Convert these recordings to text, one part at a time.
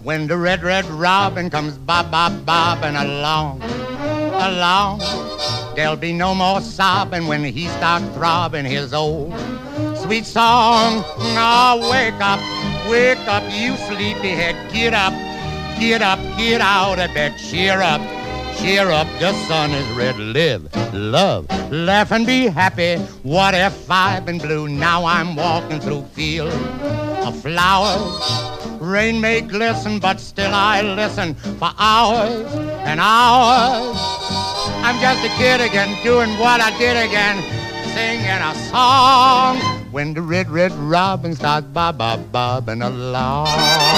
When the red, red robin comes bobbing along, along, there'll be no more sobbing when he starts throbbing his old sweet song. Oh, wake up, you sleepyhead, get up, get up, get out of bed, cheer up, the sun is red, live, love, laugh and be happy. What if I've been blue? Now I'm walking through fields of flowers. Rain may glisten, but still I listen for hours and hours. I'm just a kid again, doing what I did again, singing a song. When the red, red robin starts bobbing along.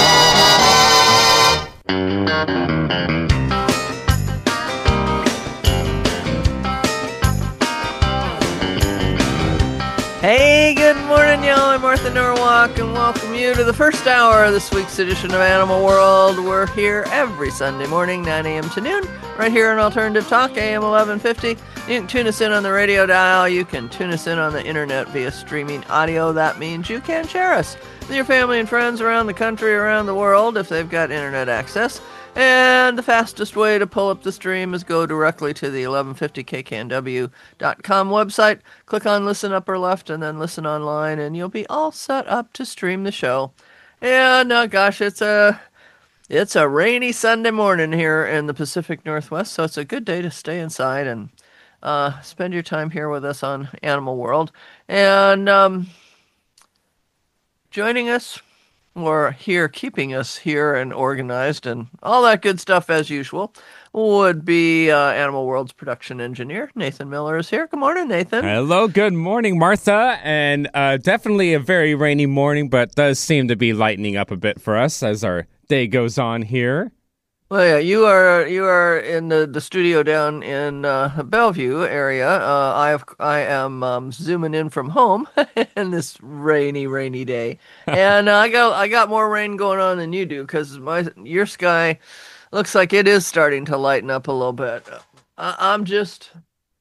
Hey, good morning, y'all. I'm Martha Norwalk, and welcome you to the first hour of this week's edition of Animal World. We're here every Sunday morning, 9 a.m. to noon, right here on Alternative Talk, AM 1150. You can tune us in on the radio dial. You can tune us in on the internet via streaming audio. That means you can share us with your family and friends around the country, around the world, if they've got internet access. And the fastest way to pull up the stream is go directly to the 1150kknw.com website, click on Listen Upper Left, and then Listen Online, and you'll be all set up to stream the show. And, gosh, it's a rainy Sunday morning here in the Pacific Northwest, so it's a good day to stay inside and spend your time here with us on Animal World. And joining us, or here, keeping us here and organized and all that good stuff as usual, would be Animal World's production engineer. Nathan Miller is here. Good morning, Nathan. Hello, good morning, Martha. And definitely a very rainy morning, but does seem to be lightening up a bit for us as our day goes on here. Well, yeah, you are in the studio down in Bellevue area. I am zooming in from home in this rainy day, and I got more rain going on than you do because your sky looks like it is starting to lighten up a little bit. I'm just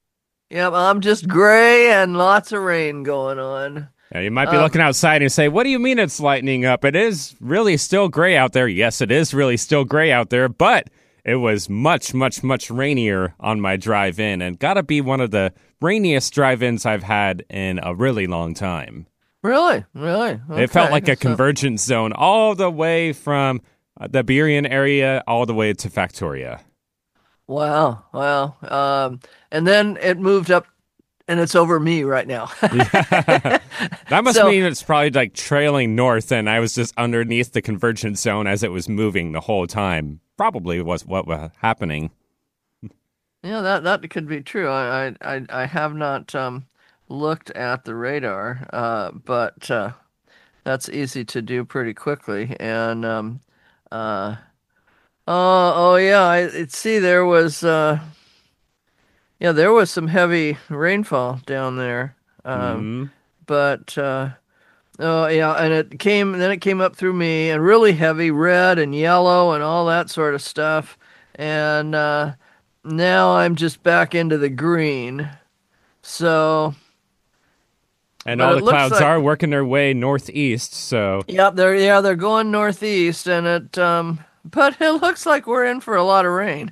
gray and lots of rain going on. Yeah, you might be looking outside and say, what do you mean it's lightening up? It is really still gray out there. Yes, it is really still gray out there, but it was much, much, much rainier on my drive-in, and gotta be one of the rainiest drive-ins I've had in a really long time. Really? Okay. It felt like a convergence zone all the way from the Burien area all the way to Factoria. Wow. And then it moved up, and it's over me right now. Yeah. That must mean it's probably like trailing north, and I was just underneath the convergence zone as it was moving the whole time. Probably was what was happening. Yeah, that could be true. I have not looked at the radar, but that's easy to do pretty quickly. And yeah, there was. There was some heavy rainfall down there, but and it came up through me, and really heavy, red and yellow and all that sort of stuff, and now I'm just back into the green, so. And all the clouds are working their way northeast, so. Yep, they're going northeast, and but it looks like we're in for a lot of rain.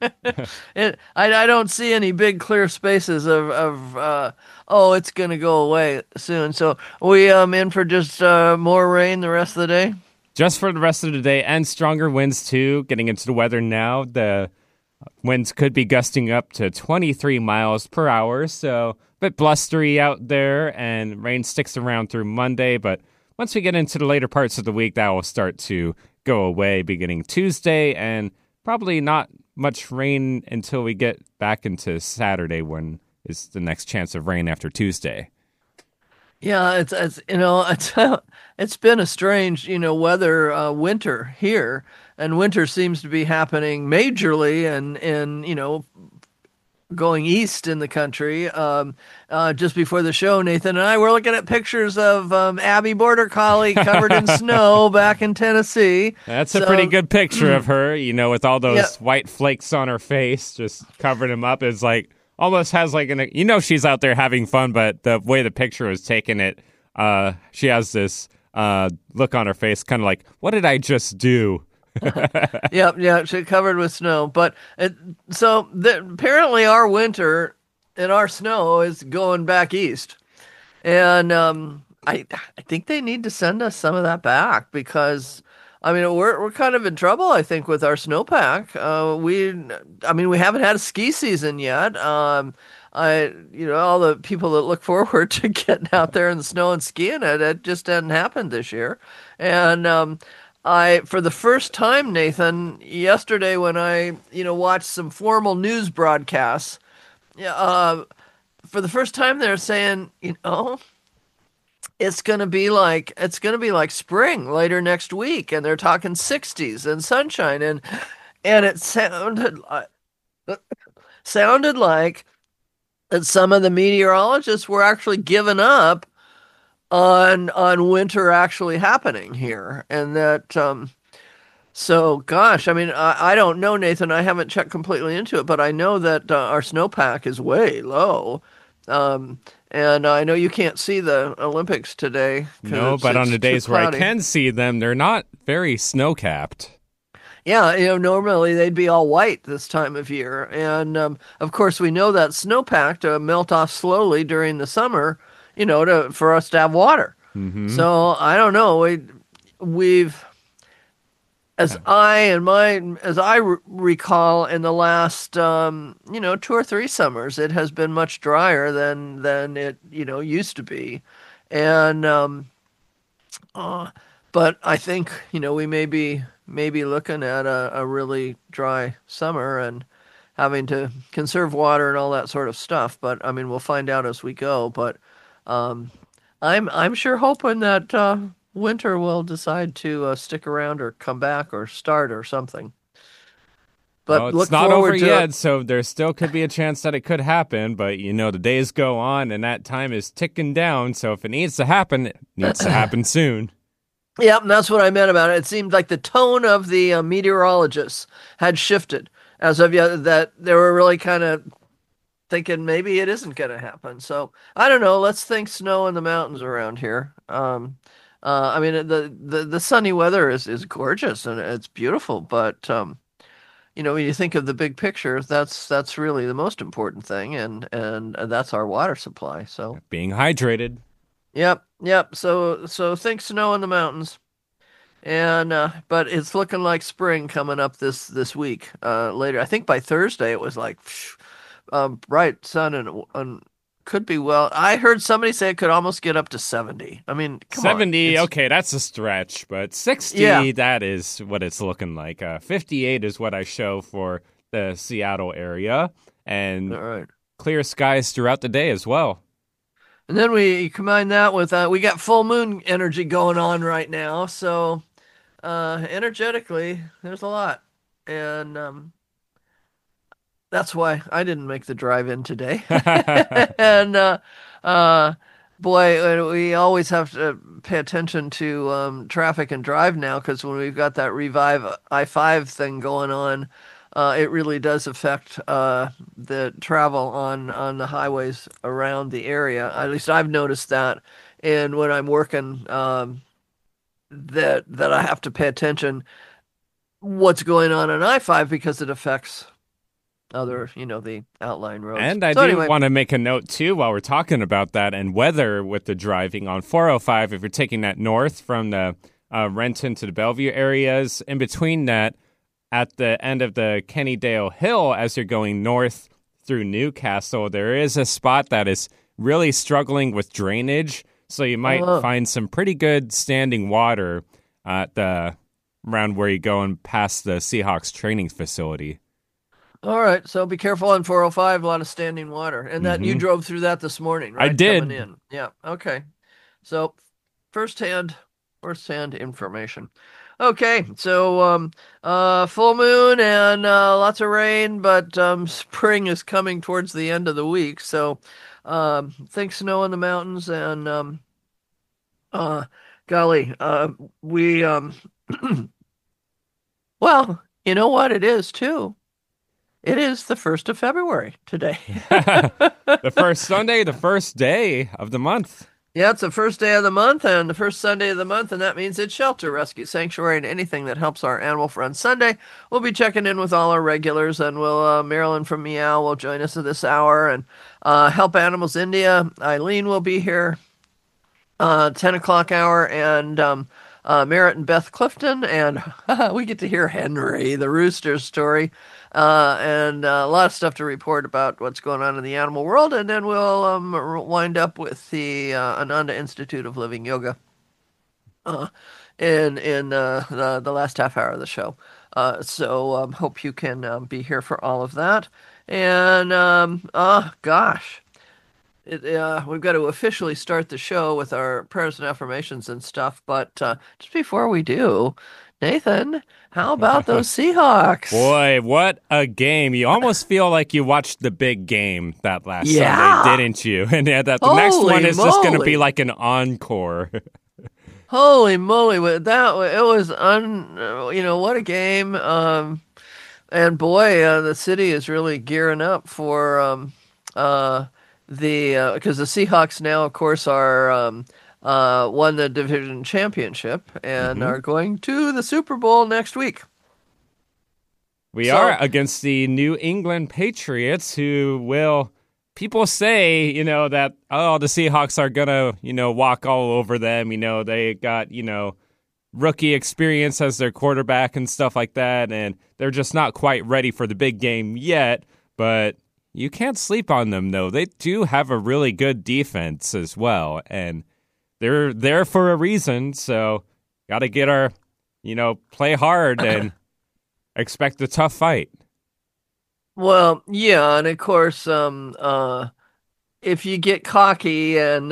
I don't see any big clear spaces of it's going to go away soon. So we in for just more rain the rest of the day? Just for the rest of the day, and stronger winds too. Getting into the weather now, the winds could be gusting up to 23 miles per hour, so a bit blustery out there, and rain sticks around through Monday, but once we get into the later parts of the week, that will start to go away beginning Tuesday, and probably not much rain until we get back into Saturday, when is the next chance of rain after Tuesday. Yeah, it's been a strange, weather winter here, and winter seems to be happening majorly and going east in the country. Just before the show, Nathan and I were looking at pictures of Abby Border Collie covered in snow back in Tennessee. That's a pretty good picture of her, with all those white flakes on her face, just covering them up. It's like, almost has like she's out there having fun, but the way the picture was taken, she has this look on her face, kind of like, what did I just do? Yep, yeah, it's covered with snow. But apparently our winter and our snow is going back east. And I think they need to send us some of that back because I mean we're kind of in trouble I think with our snowpack. We haven't had a ski season yet. All the people that look forward to getting out there in the snow and skiing it just hadn't happened this year. And I for the first time, Nathan, yesterday when I watched some formal news broadcasts, for the first time they're saying, it's gonna be like spring later next week, and they're talking 60s and sunshine, and it sounded like that some of the meteorologists were actually giving up on winter actually happening here, and that so gosh, I mean, I don't know, Nathan. I haven't checked completely into it, but I know that our snowpack is way low. And I know you can't see the Olympics today. No, but on the days where I cloudy. can see them, they're not very snow-capped. Yeah, normally they'd be all white this time of year. And of course, we know that snowpack to melt off slowly during the summer, for us to have water. Mm-hmm. So I don't know. We've as I recall in the last 2 or 3 summers, it has been much drier than it used to be, and but I think we may be looking at a really dry summer and having to conserve water and all that sort of stuff. But I mean, we'll find out as we go. But I'm sure hoping that winter will decide to stick around or come back or start or something. But well, look it's not forward over to yet, so there still could be a chance that it could happen. But the days go on, and that time is ticking down. So if it needs to happen, it needs to happen soon. Yeah, and that's what I meant about it. It seemed like the tone of the meteorologists had shifted as of yet, that they were really kind of thinking maybe it isn't going to happen. So I don't know. Let's think snow in the mountains around here. I mean, the sunny weather is gorgeous and it's beautiful, but when you think of the big picture, that's really the most important thing, and that's our water supply. So Being hydrated. Yep. So think snow in the mountains, and but it's looking like spring coming up this week. Later, I think by Thursday it was like bright sun and could be well. I heard somebody say it could almost get up to 70. I mean, come 70, on. okay, that's a stretch, but 60, Yeah. that is what it's looking like. 58 is what I show for the Seattle area, and All right. clear skies throughout the day as well. And then we combine that with we got full moon energy going on right now, so energetically there's a lot, and that's why I didn't make the drive in today. And boy, we always have to pay attention to traffic and drive now, because when we've got that Revive I-5 thing going on, it really does affect the travel on the highways around the area. At least I've noticed that. And when I'm working, that I have to pay attention what's going on I-5, because it affects other, the outlying roads. And I So do anyway, want to make a note, too, while we're talking about that and weather with the driving on 405, if you're taking that north from the Renton to the Bellevue areas, in between that, at the end of the Kennydale Hill, as you're going north through Newcastle, there is a spot that is really struggling with drainage, so you might find some pretty good standing water at around where you're going past the Seahawks training facility. all right, so be careful on 405, a lot of standing water. And that you drove through that this morning, right? I did. Coming in. Yeah, okay. So first-hand information. Okay, so full moon and lots of rain, but spring is coming towards the end of the week. So think snow in the mountains, and golly, we well, you know what it is too? It is the 1st of February today. The first Sunday, the first day of the month. Yeah, it's the first day of the month and the first Sunday of the month, and that means it's Shelter, Rescue, Sanctuary, and anything that helps our animal friends. Sunday, we'll be checking in with all our regulars, and Marilyn from Meow will join us at this hour, and Help Animals India, Eileen will be here, 10 o'clock hour, and Merritt and Beth Clifton, and we get to hear Henry, the rooster story, and a lot of stuff to report about what's going on in the animal world, and then we'll wind up with the Ananda Institute of Living Yoga in the last half hour of the show. So hope you can be here for all of that. And oh gosh. We've got to officially start the show with our prayers and affirmations and stuff, but just before we do, Nathan, how about those Seahawks? Boy, what a game. You almost feel like you watched the big game that last Sunday, didn't you? And yeah, the next one is just going to be like an encore. Holy moly, it was what a game. And boy, the city is really gearing up for because the Seahawks now, of course, are won the division championship and are going to the Super Bowl next week. We are against the New England Patriots, who will, people say, that, the Seahawks are going to, walk all over them. They got, rookie experience as their quarterback and stuff like that, and they're just not quite ready for the big game yet, but you can't sleep on them, though. They do have a really good defense as well, and they're there for a reason, so got to get our, play hard and expect a tough fight. Well, yeah, and of course, if you get cocky and,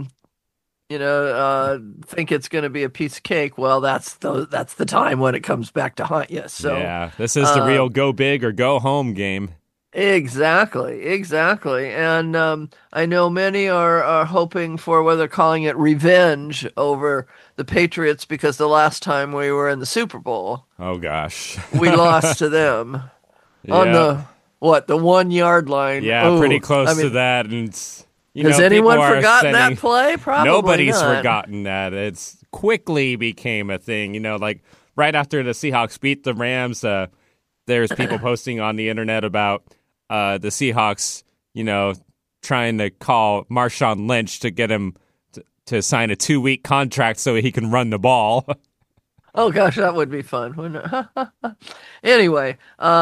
think it's going to be a piece of cake, well, that's the time when it comes back to haunt you. So yeah, this is the real go big or go home game. Exactly. And I know many are hoping for what they're calling it revenge over the Patriots because the last time we were in the Super Bowl, oh gosh, we lost to them on the 1 yard line. Yeah, pretty close to that. And has anyone forgotten that play? Probably nobody's not. forgotten that. It's quickly became a thing. Like right after the Seahawks beat the Rams, there's people posting on the internet about the Seahawks, trying to call Marshawn Lynch to get him to sign a 2-week contract so he can run the ball. Oh gosh, that would be fun, wouldn't it? Anyway,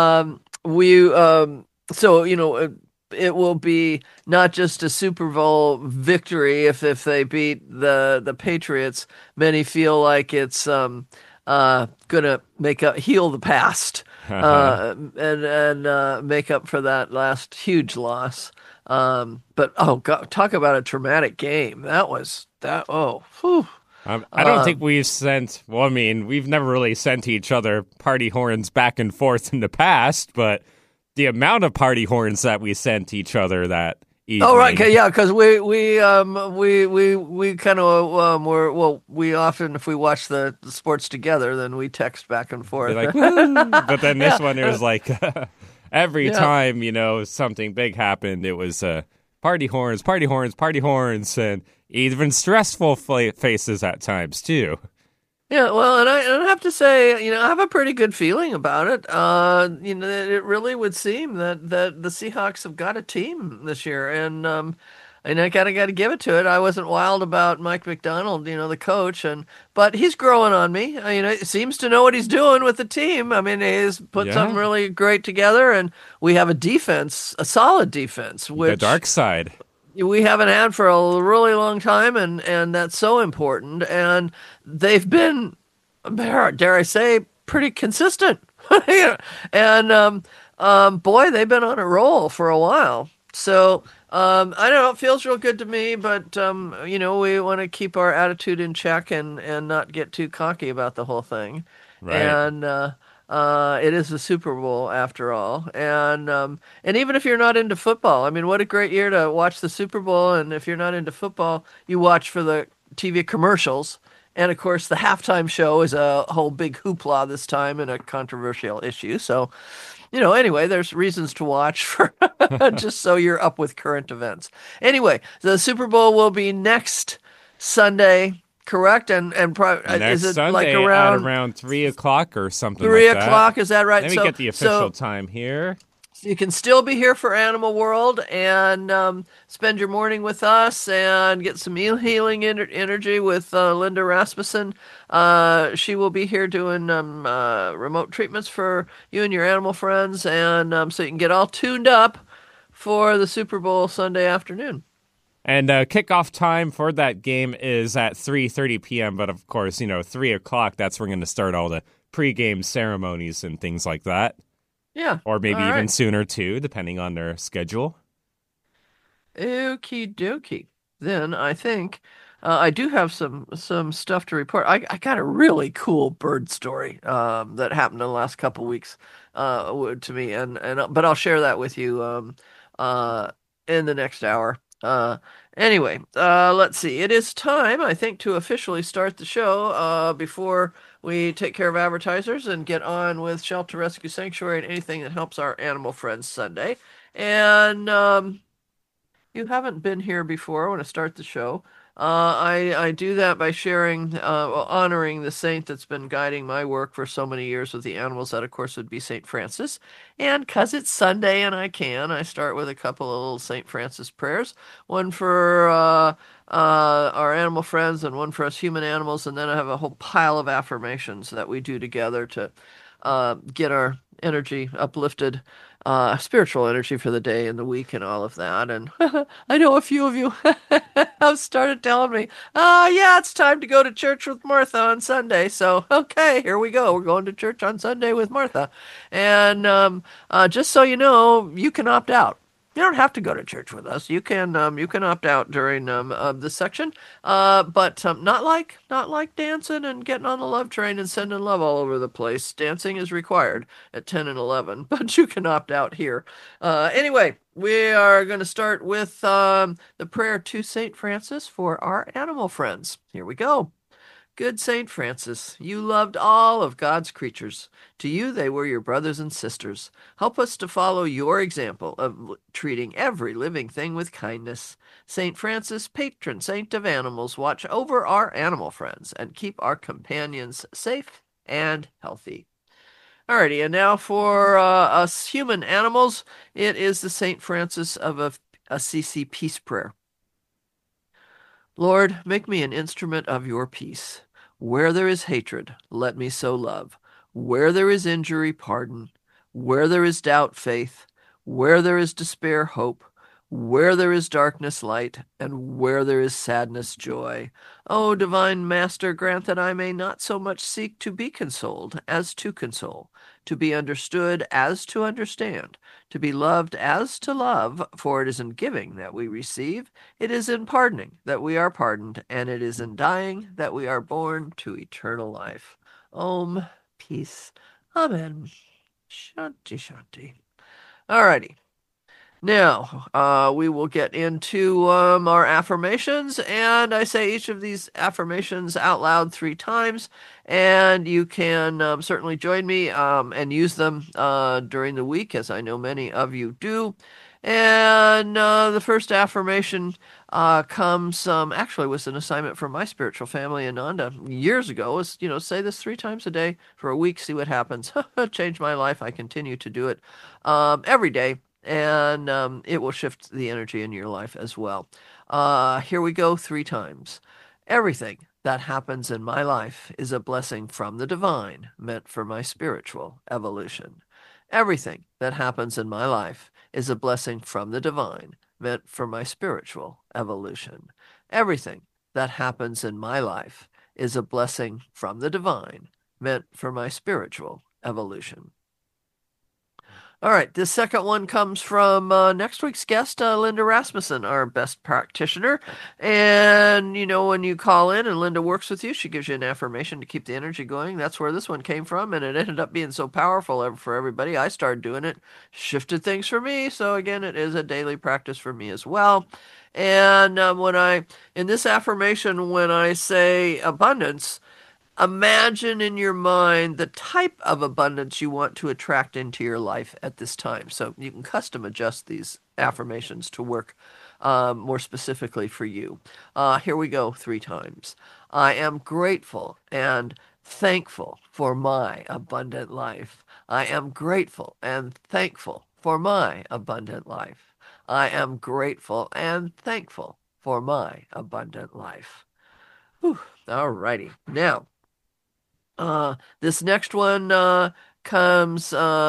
it will be not just a Super Bowl victory if they beat the Patriots. Many feel like it's gonna heal the past and make up for that last huge loss. But oh God, talk about a traumatic game. That was that. Oh, whew. I don't think we've sent. Well, I mean, we've never really sent each other party horns back and forth in the past, but the amount of party horns that we sent each other that evening. Oh right, yeah, because we kind of we often, if we watch the sports together, then we text back and forth. Like, but then this one, it was like every time something big happened, it was party horns, and even stressful faces at times too. Yeah, well, and I have to say, I have a pretty good feeling about it. It really would seem that the Seahawks have got a team this year, and I gotta give it to it. I wasn't wild about Mike Macdonald, the coach, but he's growing on me. He seems to know what he's doing with the team. I mean, he's put something really great together, and we have a solid defense, which the dark side we haven't had for a really long time, and that's so important. And they've been, dare I say, pretty consistent. And boy, they've been on a roll for a while. So I don't know, it feels real good to me, but we want to keep our attitude in check and not get too cocky about the whole thing. Right. And it is the Super Bowl after all, and even if you're not into football, I mean, what a great year to watch the Super Bowl. And if you're not into football, you watch for the TV commercials, and of course the halftime show is a whole big hoopla this time and a controversial issue. So, anyway, there's reasons to watch for just so you're up with current events. Anyway, the Super Bowl will be next Sunday, correct? And is Next it like Sunday at around around 3 o'clock or something three like that. o'clock? Is that right? Let me get the official time here. You can still be here for Animal World and spend your morning with us and get some healing energy with Linda Rasmussen. She will be here doing remote treatments for you and your animal friends, and so you can get all tuned up for the Super Bowl Sunday afternoon. And kickoff time for that game is at 3:30 p.m. But of course, 3 o'clock, that's where we're going to start all the pregame ceremonies and things like that. Yeah. Or maybe all even right. sooner, too, depending on their schedule. Okie dokie. Then I think I do have some stuff to report. I got a really cool bird story that happened in the last couple weeks to me, and but I'll share that with you in the next hour. Anyway, let's see. It is time, I think, to officially start the show before we take care of advertisers and get on with Shelter Rescue Sanctuary and anything that helps our animal friends Sunday. And you haven't been here before. I want to start the show. I do that by sharing, honoring the saint that's been guiding my work for so many years with the animals. That, of course, would be St. Francis. And because it's Sunday and I start with a couple of little St. Francis prayers. One for our animal friends and one for us human animals. And then I have a whole pile of affirmations that we do together to get our energy uplifted, spiritual energy for the day and the week and all of that. And I know a few of you have started telling me, yeah, it's time to go to church with Martha on Sunday. So, okay, here we go. We're going to church on Sunday with Martha. And just so you know, you can opt out. You don't have to go to church with us. You can opt out during this section, but not like dancing and getting on the love train and sending love all over the place. Dancing is required at 10 and 11, but you can opt out here. Anyway, we are going to start with the prayer to Saint Francis for our animal friends. Here we go. Good Saint Francis, you loved all of God's creatures. To you they were your brothers and sisters. Help us to follow your example of treating every living thing with kindness. Saint Francis, patron saint of animals, watch over our animal friends and keep our companions safe and healthy. Alrighty, and now for us human animals, it is the Saint Francis of Assisi Peace Prayer. Lord, make me an instrument of your peace. Where there is hatred, let me sow love. Where there is injury, pardon. Where there is doubt, faith. Where there is despair, hope. Where there is darkness, light. And where there is sadness, joy. O divine Master, grant that I may not so much seek to be consoled as to console, to be understood as to understand, to be loved as to love, for it is in giving that we receive, it is in pardoning that we are pardoned, and it is in dying that we are born to eternal life. Om, peace. Amen. Shanti, shanti. Alrighty. Now, we will get into our affirmations, and I say each of these affirmations out loud 3 times, and you can certainly join me and use them during the week, as I know many of you do. And the first affirmation comes actually was an assignment from my spiritual family, Ananda, years ago. Was, say this 3 times a day for a week, see what happens. Changed my life. I continue to do it every day. And it will shift the energy in your life as well. Here we go 3 times. Everything that happens in my life is a blessing from the divine, meant for my spiritual evolution. Everything that happens in my life is a blessing from the divine, meant for my spiritual evolution. Everything that happens in my life is a blessing from the divine, meant for my spiritual evolution. All right, this second one comes from next week's guest, Linda Rasmussen, our best practitioner. And, when you call in and Linda works with you, she gives you an affirmation to keep the energy going. That's where this one came from, and it ended up being so powerful for everybody. I started doing it, shifted things for me. So, again, it is a daily practice for me as well. And in this affirmation, when I say abundance, imagine in your mind the type of abundance you want to attract into your life at this time. So you can custom adjust these affirmations to work more specifically for you. Here we go 3 times. I am grateful and thankful for my abundant life. I am grateful and thankful for my abundant life. I am grateful and thankful for my abundant life. Whew. All righty. Now, this next one comes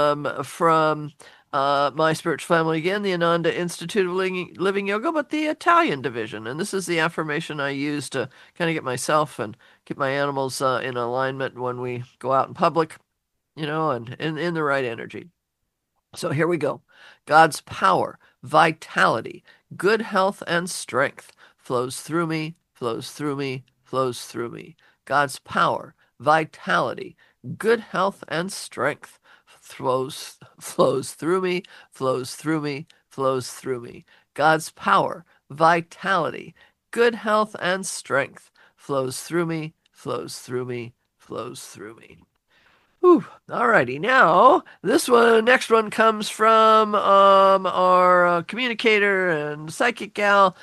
from my spiritual family again, the Ananda Institute of Living Yoga, but the Italian division. And this is the affirmation I use to kind of get myself and keep my animals in alignment when we go out in public, and in the right energy. So here we go. God's power, vitality, good health, and strength flows through me, flows through me, flows through me. God's power, vitality, good health, and strength flows through me, flows through me, flows through me. God's power, vitality, good health, and strength flows through me, flows through me, flows through me. Whew. Alrighty, now next one comes from our communicator and psychic gal,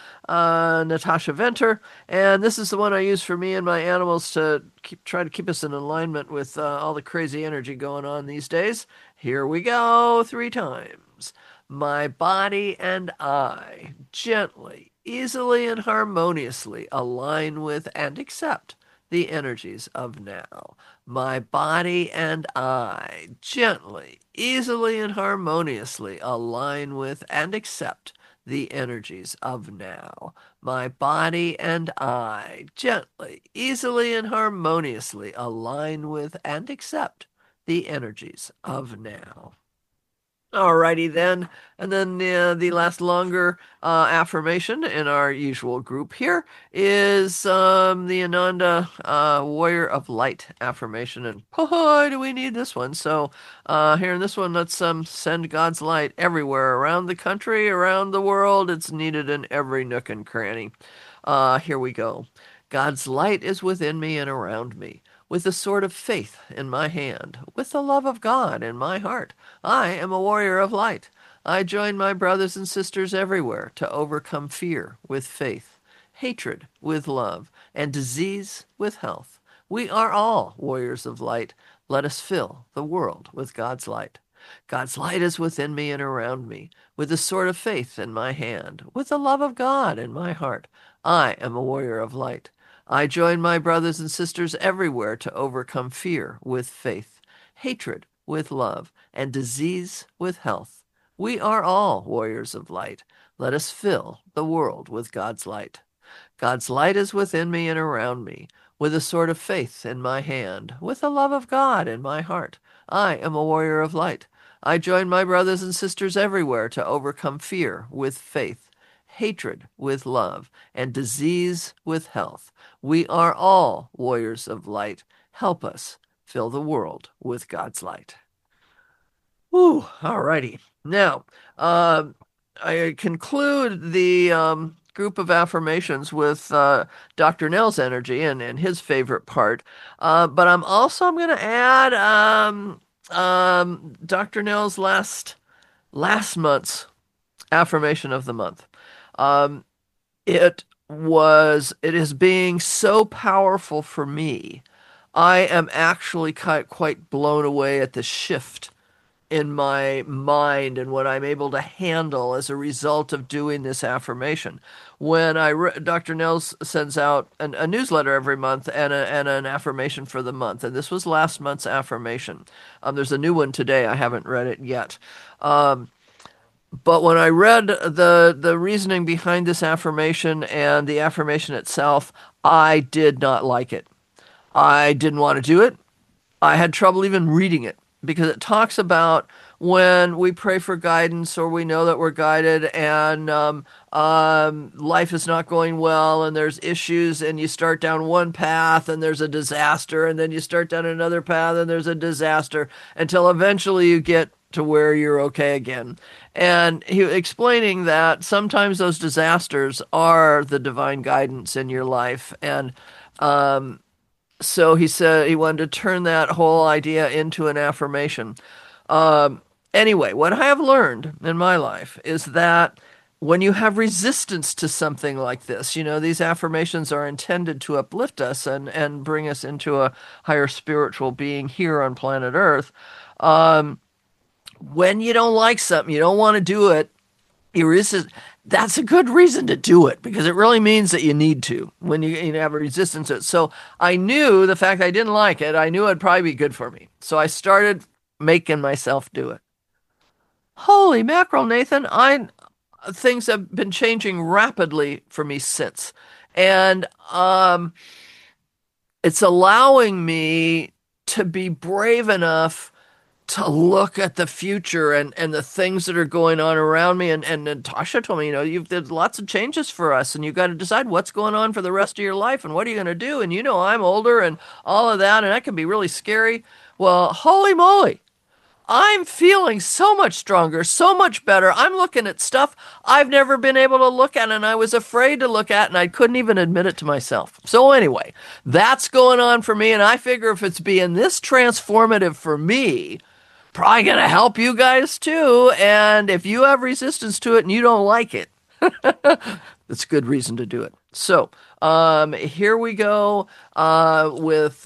Natasha Venter, and this is the one I use for me and my animals to try to keep us in alignment with all the crazy energy going on these days. Here we go, 3 times. My body and I gently, easily, and harmoniously align with and accept the energies of now. My body and I gently, easily, and harmoniously align with and accept the energies of now. My body and I gently, easily, and harmoniously align with and accept the energies of now. Alrighty then, and then the last longer affirmation in our usual group here is the Ananda Warrior of Light affirmation, and boy, do we need this one. So here in this one, let's send God's light everywhere, around the country, around the world. It's needed in every nook and cranny. Here we go. God's light is within me and around me. With the sword of faith in my hand, with the love of God in my heart, I am a warrior of light. I join my brothers and sisters everywhere to overcome fear with faith, hatred with love, and disease with health. We are all warriors of light. Let us fill the world with God's light. God's light is within me and around me, with the sword of faith in my hand, with the love of God in my heart. I am a warrior of light. I join my brothers and sisters everywhere to overcome fear with faith, hatred with love, and disease with health. We are all warriors of light. Let us fill the world with God's light. God's light is within me and around me, with a sword of faith in my hand, with the love of God in my heart. I am a warrior of light. I join my brothers and sisters everywhere to overcome fear with faith, hatred with love, and disease with health. We are all warriors of light. Help us fill the world with God's light. Whew, all righty. Now, I conclude the group of affirmations with Dr. Nell's energy and his favorite part. But I'm going to add Dr. Nell's last month's affirmation of the month. It is being so powerful for me. I am actually quite blown away at the shift in my mind and what I'm able to handle as a result of doing this affirmation. When Dr. Nels sends out a newsletter every month and an affirmation for the month, and this was last month's affirmation. There's a new one today. I haven't read it yet. But when I read the reasoning behind this affirmation and the affirmation itself, I did not like it. I didn't want to do it. I had trouble even reading it because it talks about when we pray for guidance or we know that we're guided and life is not going well and there's issues and you start down one path and there's a disaster and then you start down another path and there's a disaster until eventually you get to where you're okay again. And he was explaining that sometimes those disasters are the divine guidance in your life. And so he said he wanted to turn that whole idea into an affirmation. Anyway, what I have learned in my life is that when you have resistance to something like this, these affirmations are intended to uplift us and bring us into a higher spiritual being here on planet Earth. When you don't like something, you don't want to do it, that's a good reason to do it, because it really means that you need to when you have a resistance to it. So I knew the fact I didn't like it, I knew it'd probably be good for me. So I started making myself do it. Holy mackerel, Nathan. Things have been changing rapidly for me since. And it's allowing me to be brave enough to look at the future and the things that are going on around me. And Tasha told me, there's lots of changes for us, and you've got to decide what's going on for the rest of your life and what are you going to do? And I'm older and all of that, and that can be really scary. Well, holy moly. I'm feeling so much stronger, so much better. I'm looking at stuff I've never been able to look at, and I was afraid to look at, and I couldn't even admit it to myself. So anyway, that's going on for me, and I figure if it's being this transformative for me, probably going to help you guys too. And if you have resistance to it and you don't like it, it's a good reason to do it. So here we go with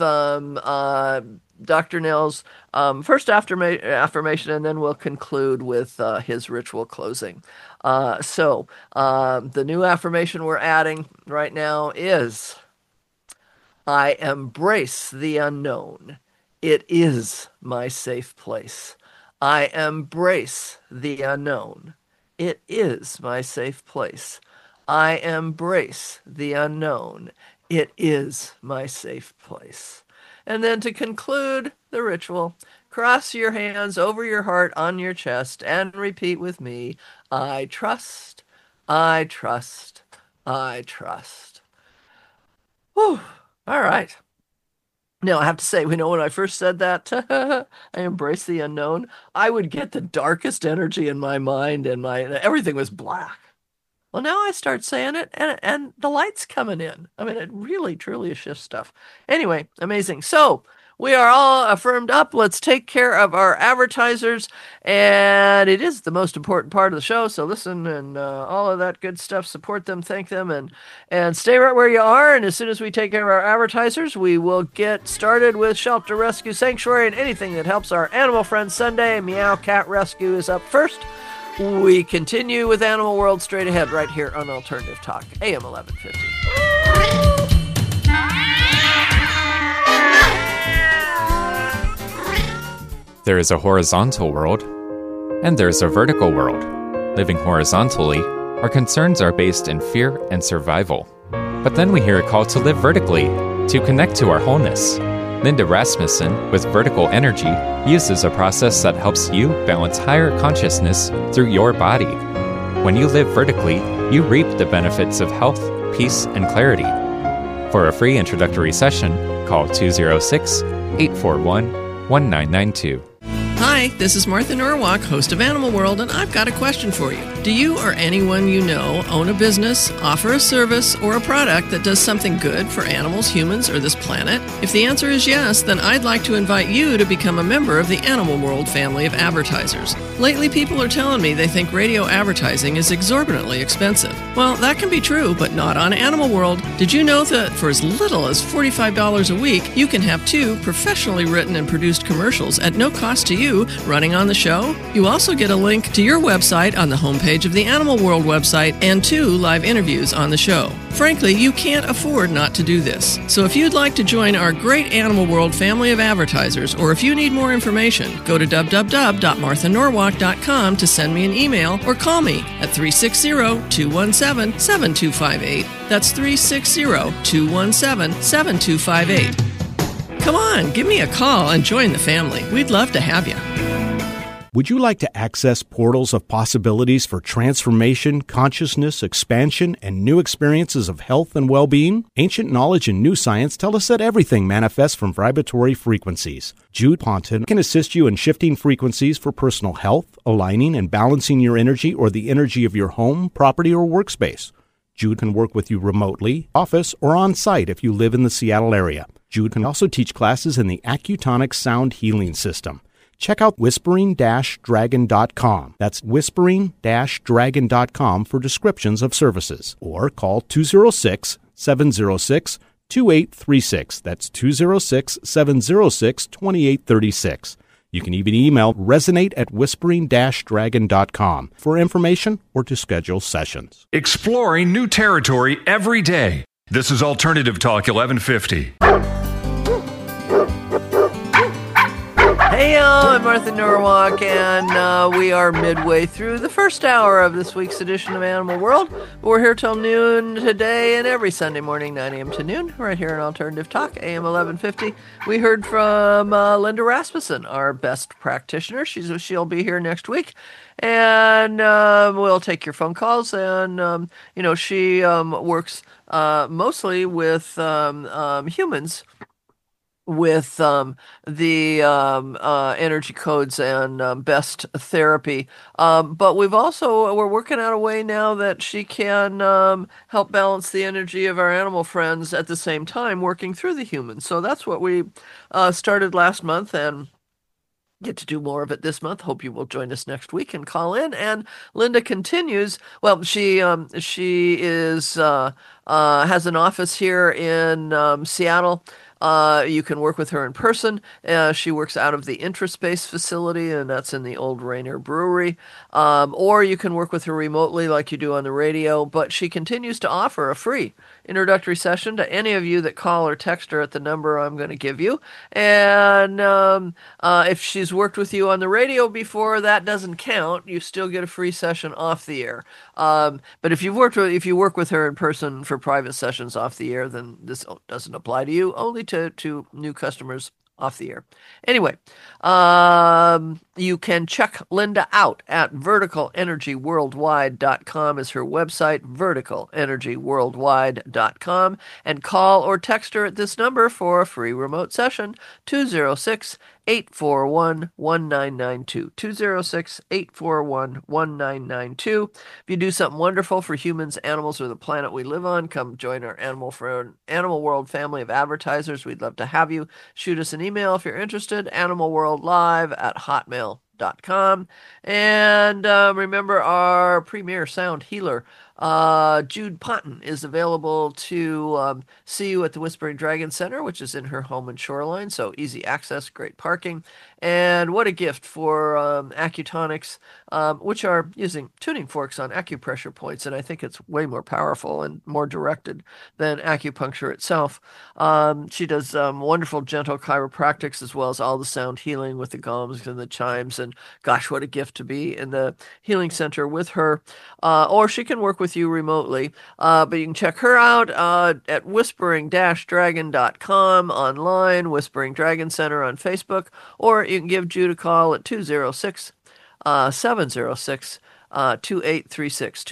Dr. Nell's first affirmation, and then we'll conclude with his ritual closing. So the new affirmation we're adding right now is, I embrace the unknown. It is my safe place. I embrace the unknown. It is my safe place. I embrace the unknown. It is my safe place. And then to conclude the ritual, cross your hands over your heart on your chest and repeat with me, I trust, I trust, I trust. Whew. All right. Now, I have to say, when I first said that, I embrace the unknown, I would get the darkest energy in my mind, and everything was black. Well, now I start saying it, and the light's coming in. I mean, it really, truly shifts stuff. Anyway, amazing. So, we are all affirmed up. Let's take care of our advertisers, and it is the most important part of the show, so listen and all of that good stuff. Support them, thank them, and stay right where you are. And as soon as we take care of our advertisers, we will get started with Shelter Rescue Sanctuary and anything that helps our animal friends Sunday. Meow Cat Rescue is up first. We continue with Animal World straight ahead right here on Alternative Talk, AM 1150. There is a horizontal world, and there's a vertical world. Living horizontally, our concerns are based in fear and survival. But then we hear a call to live vertically, to connect to our wholeness. Linda Rasmussen, with Vertical Energy, uses a process that helps you balance higher consciousness through your body. When you live vertically, you reap the benefits of health, peace, and clarity. For a free introductory session, call 206-841-1992. Hi, this is Martha Norwalk, host of Animal World, and I've got a question for you. Do you or anyone you know own a business, offer a service, or a product that does something good for animals, humans, or this planet? If the answer is yes, then I'd like to invite you to become a member of the Animal World family of advertisers. Lately, people are telling me they think radio advertising is exorbitantly expensive. Well, that can be true, but not on Animal World. Did you know that for as little as $45 a week, you can have 2 professionally written and produced commercials at no cost to you running on the show? You also get a link to your website on the homepage of the Animal World website and 2 live interviews on the show. Frankly, you can't afford not to do this. So if you'd like to join our great Animal World family of advertisers, or if you need more information, go to www.marthanorwalk.com to send me an email or call me at 360-217-7258. That's 360-217-7258. Come on, give me a call and join the family. We'd love to have you. Would you like to access portals of possibilities for transformation, consciousness, expansion, and new experiences of health and well-being? Ancient knowledge and new science tell us that everything manifests from vibratory frequencies. Jude Ponton can assist you in shifting frequencies for personal health, aligning and balancing your energy or the energy of your home, property, or workspace. Jude can work with you remotely, office, or on-site if you live in the Seattle area. Jude can also teach classes in the Accutonic Sound Healing System. check out whispering-dragon.com. That's whispering-dragon.com for descriptions of services. Or call 206-706-2836. That's 206-706-2836. You can even email resonate@whispering-dragon.com for information or to schedule sessions. Exploring new territory every day. This is Alternative Talk 1150. Hey, I'm Martha Norwalk, and we are midway through the first hour of this week's edition of Animal World. We're here till noon today and every Sunday morning, 9 a.m. to noon, right here on Alternative Talk, AM 1150. We heard from Linda Rasmussen, our best practitioner. She'll be here next week, and we'll take your phone calls. And, she works mostly with humans, with the energy codes and best therapy. But we're working out a way now that she can help balance the energy of our animal friends at the same time working through the humans. So that's what we started last month and get to do more of it this month. Hope you will join us next week and call in. And Linda continues. Well, she is has an office here in Seattle. You can work with her in person. She works out of the Intraspace facility, and that's in the old Rainier Brewery. Or you can work with her remotely like you do on the radio. But she continues to offer a free introductory session to any of you that call or text her at the number I'm going to give you. And if she's worked with you on the radio before, that doesn't count. You still get a free session off the air. But if you work with her in person for private sessions off the air, then this doesn't apply to you. Only to new customers off the air. Anyway, you can check Linda out at verticalenergyworldwide.com is her website, verticalenergyworldwide.com, and call or text her at this number for a free remote session, 206-841-1992, 206-841-1992. If you do something wonderful for humans, animals, or the planet we live on, come join our Animal World family of advertisers. We'd love to have you. Shoot us an email if you're interested, animalworldlive@hotmail.com. And remember, our premier sound healer, Jude Ponton, is available to see you at the Whispering Dragon Center, which is in her home in Shoreline, so easy access, great parking. And what a gift for Accutonics, which are using tuning forks on acupressure points, and I think it's way more powerful and more directed than acupuncture itself. She does wonderful, gentle chiropractics as well as all the sound healing with the gongs and the chimes, and gosh, what a gift to be in the healing center with her. Or she can work with you remotely, but you can check her out at whispering-dragon.com online, Whispering Dragon Center on Facebook, or you can give Jude a call at 206-706 2836,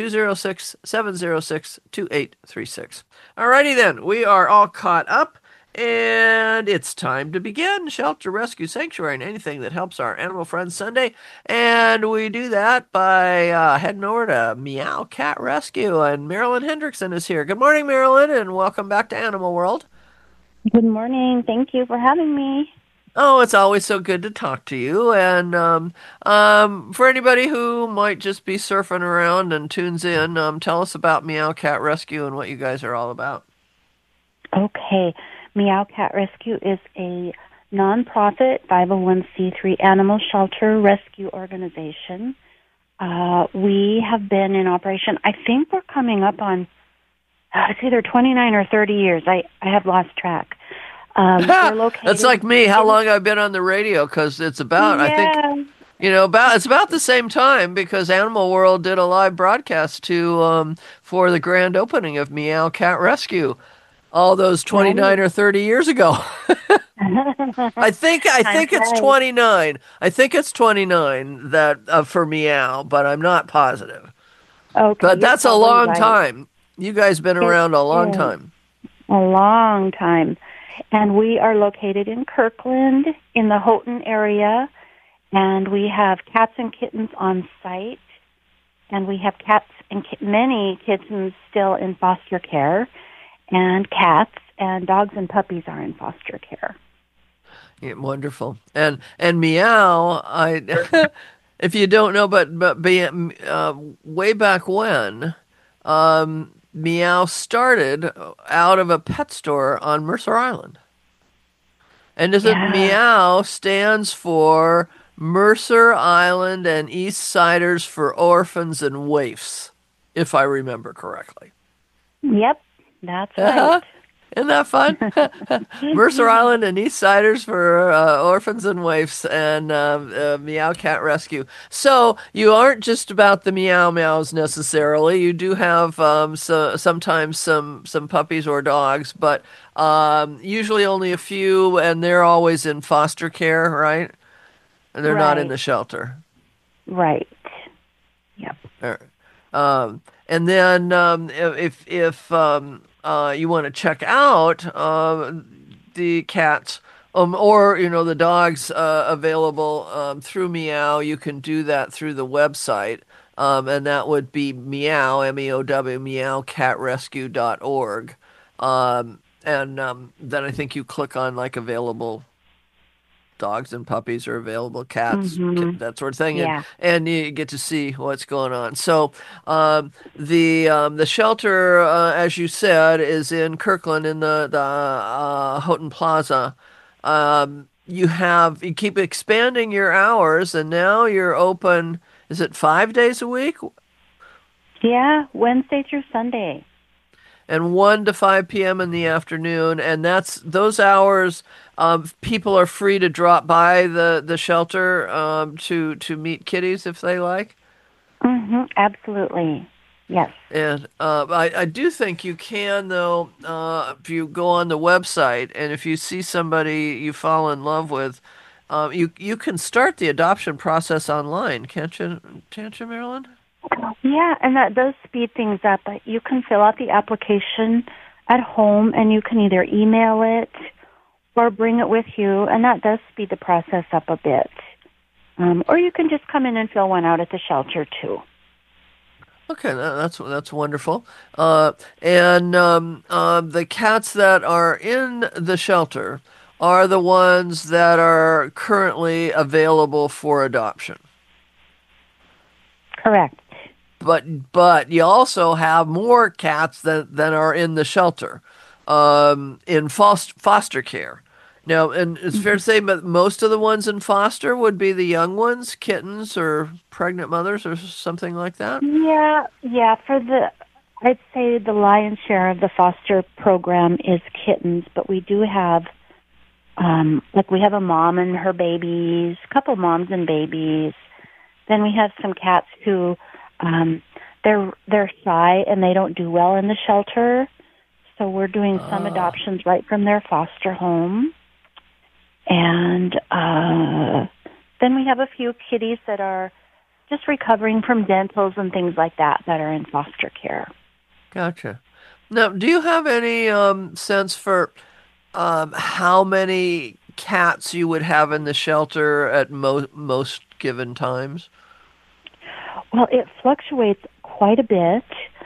206-706-2836. Alrighty then, we are all caught up, and it's time to begin Shelter Rescue Sanctuary and anything that helps our animal friends Sunday. And we do that by heading over to Meow Cat Rescue, and Marilyn Hendrickson is here. Good morning, Marilyn, and welcome back to Animal World. Good morning. Thank you for having me. Oh, it's always so good to talk to you. And for anybody who might just be surfing around and tunes in, tell us about Meow Cat Rescue and what you guys are all about. Okay. Meow Cat Rescue is a nonprofit 501c3 animal shelter rescue organization. We have been in operation, I think we're coming up on, it's either 29 or 30 years. I have lost track. We're located. That's like me, how long I've been on the radio, because it's about, yeah. I think, it's about the same time, because Animal World did a live broadcast for the grand opening of Meow Cat Rescue all those 29 or 30 years ago. I think it's 29. I think it's 29 that for Meow, but I'm not positive. Okay, but that's a long right. time. You guys been around a long time. A long time. And we are located in Kirkland, in the Houghton area, and we have cats and kittens on site, and we have cats and many kittens still in foster care, and cats and dogs and puppies are in foster care. Yeah, wonderful. And Meow, I if you don't know, but way back when, Meow started out of a pet store on Mercer Island. And is it Yeah. Meow stands for Mercer Island and East Siders for Orphans and Waifs, if I remember correctly. Yep, that's Uh-huh. right. Isn't that fun? Mercer Island and East Siders for Orphans and Waifs and Meow Cat Rescue. So you aren't just about the meow meows necessarily. You do have sometimes some puppies or dogs, but usually only a few, and they're always in foster care, right? And they're not in Right. the shelter. Right. Yep. And then if you want to check out the cats or the dogs available through Meow, you can do that through the website, and that would be Meow MEOW meowcatrescue.org, and then I think you click on like available dogs and puppies or available cats, that sort of thing, Yeah. and you get to see what's going on. So the shelter, as you said, is in Kirkland in the Houghton Plaza. You keep expanding your hours, and now you're open. Is it 5 days a week? Yeah, Wednesday through Sunday. And 1 to 5 p.m. in the afternoon, and those hours. People are free to drop by the shelter to meet kitties if they like. Absolutely. Yes. And I do think you can, though, if you go on the website and if you see somebody you fall in love with, you can start the adoption process online, can't you, Marilyn? Yeah, and that does speed things up. You can fill out the application at home, and you can either email it or bring it with you, and that does speed the process up a bit. Or you can just come in and fill one out at the shelter, too. Okay, that's wonderful. And the cats that are in the shelter are the ones that are currently available for adoption. Correct. But you also have more cats than are in the shelter, in foster care. Now, and it's fair to say, but most of the ones in foster would be the young ones, kittens or pregnant mothers or something like that. Yeah. I'd say the lion's share of the foster program is kittens, but we do have, we have a mom and her babies, a couple moms and babies. Then we have some cats who, they're shy and they don't do well in the shelter. So we're doing some adoptions right from their foster home. And then we have a few kitties that are just recovering from dentals and things like that are in foster care. Gotcha. Now, do you have any sense for how many cats you would have in the shelter at most given times? Well, it fluctuates quite a bit.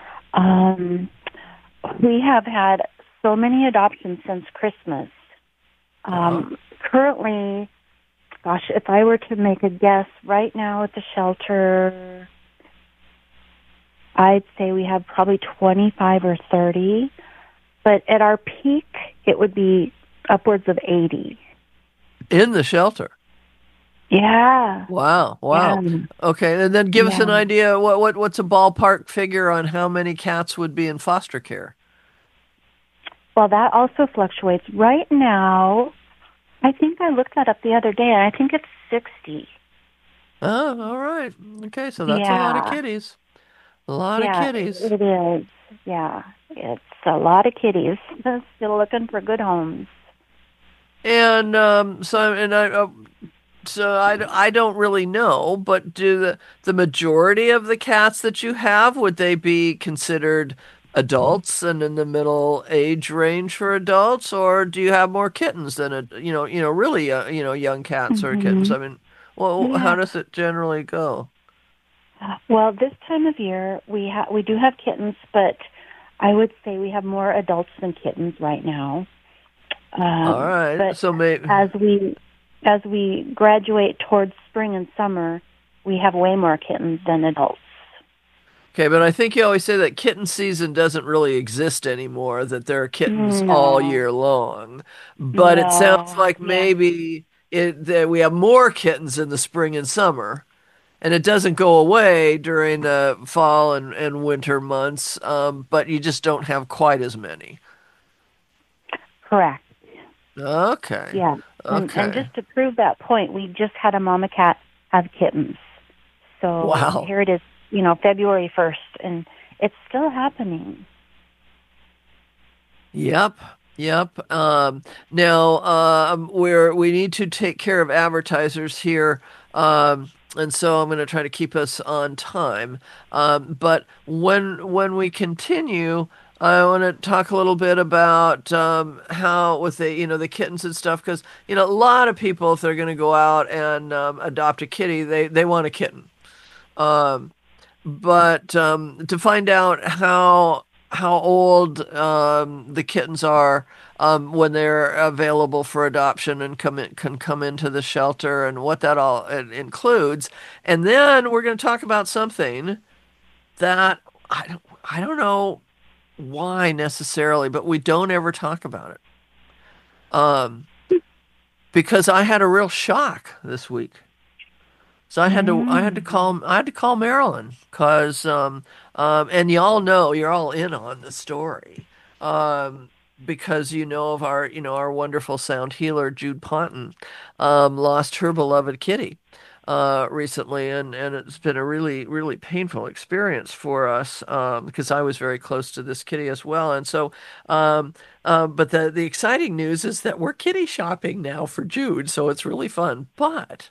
We have had so many adoptions since Christmas. Currently, gosh, if I were to make a guess, right now at the shelter, I'd say we have probably 25 or 30. But at our peak, it would be upwards of 80. In the shelter? Yeah. Wow. Yeah. Okay, and then give us an idea, what's a ballpark figure on how many cats would be in foster care? Well, that also fluctuates. Right now, I think I looked that up the other day, and I think it's 60. Oh, all right. Okay, so that's a lot of kitties. A lot of kitties. It is. Yeah, it's a lot of kitties. Still looking for good homes. And I don't really know, but do the majority of the cats that you have, would they be considered adults and in the middle age range for adults, or do you have more kittens than really young cats or kittens? I mean, how does it generally go? Well, this time of year we do have kittens, but I would say we have more adults than kittens right now. All right. But so maybe as we graduate towards spring and summer, we have way more kittens than adults. Okay, but I think you always say that kitten season doesn't really exist anymore, that there are kittens all year long. But it sounds like maybe that we have more kittens in the spring and summer, and it doesn't go away during the fall and winter months, but you just don't have quite as many. Correct. Okay. Yeah. Okay. And just to prove that point, we just had a mama cat have kittens. So wow. Here it is, February 1st, and it's still happening. Yep. Now, we need to take care of advertisers here, and so I'm going to try to keep us on time. But when we continue, I want to talk a little bit about how with the kittens and stuff, because a lot of people, if they're going to go out and adopt a kitty, they want a kitten. But to find out how old the kittens are when they're available for adoption and can come into the shelter, and what that all includes, and then we're going to talk about something that I don't know why necessarily, but we don't ever talk about it. Because I had a real shock this week. So I had to call Marilyn, because and y'all know, you're all in on the story, because of our wonderful sound healer Jude Ponton lost her beloved kitty recently, and it's been a really, really painful experience for us, because I was very close to this kitty as well. And so but the exciting news is that we're kitty shopping now for Jude, so it's really fun. But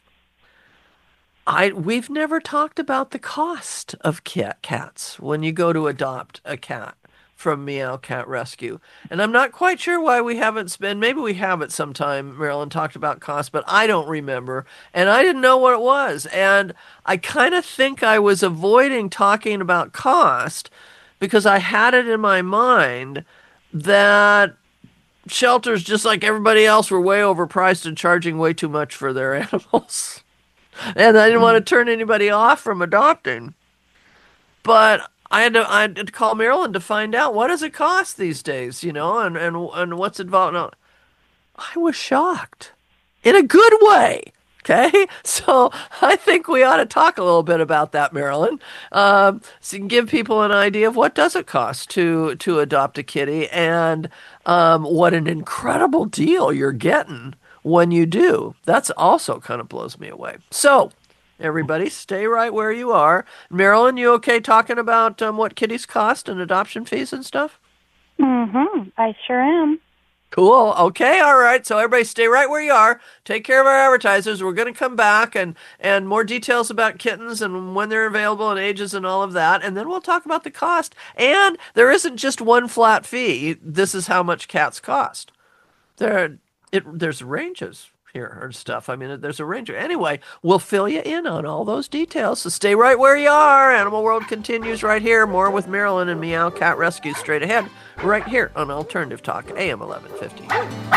we've never talked about the cost of cats when you go to adopt a cat from Meow Cat Rescue. And I'm not quite sure why we haven't been. Maybe we have at some time, Marilyn, talked about cost, but I don't remember. And I didn't know what it was. And I kind of think I was avoiding talking about cost because I had it in my mind that shelters, just like everybody else, were way overpriced and charging way too much for their animals. And I didn't want to turn anybody off from adopting. But I had to call Marilyn to find out, what does it cost these days, and what's involved. No, I was shocked in a good way. Okay, so I think we ought to talk a little bit about that, Marilyn, so you can give people an idea of what does it cost to adopt a kitty, and what an incredible deal you're getting when you do. That's also kind of blows me away. So, everybody, stay right where you are. Marilyn, you okay talking about what kitties cost and adoption fees and stuff? Mm-hmm. I sure am. Cool. Okay. All right. So everybody stay right where you are. Take care of our advertisers. We're going to come back and more details about kittens and when they're available and ages and all of that. And then we'll talk about the cost. And there isn't just one flat fee. This is how much cats cost. There's ranges here or stuff. I mean, there's a range. Anyway, we'll fill you in on all those details. So stay right where you are. Animal World continues right here. More with Marilyn and Meow Cat Rescue straight ahead, right here on Alternative Talk, AM 1150.